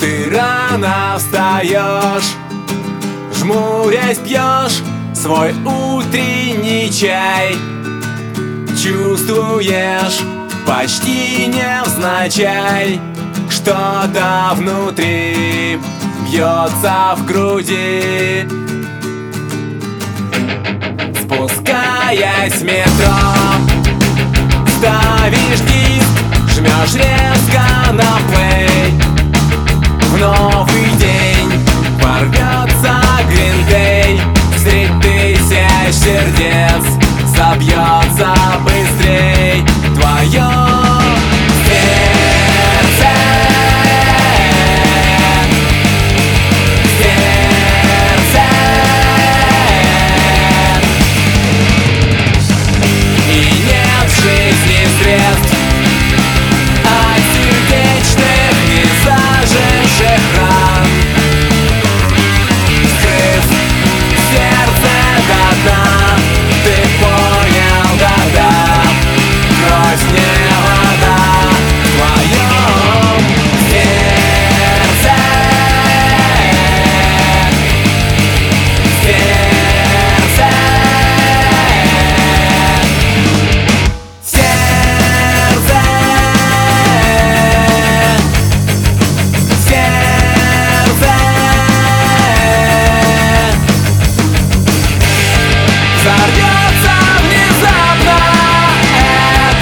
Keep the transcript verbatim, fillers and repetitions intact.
Ты рано встаешь, жмурясь пьешь свой утренний чай. Чувствуешь почти невзначай, что-то внутри бьется в груди. Спускаясь в метро, ставишь диск, жмешь резко на плей.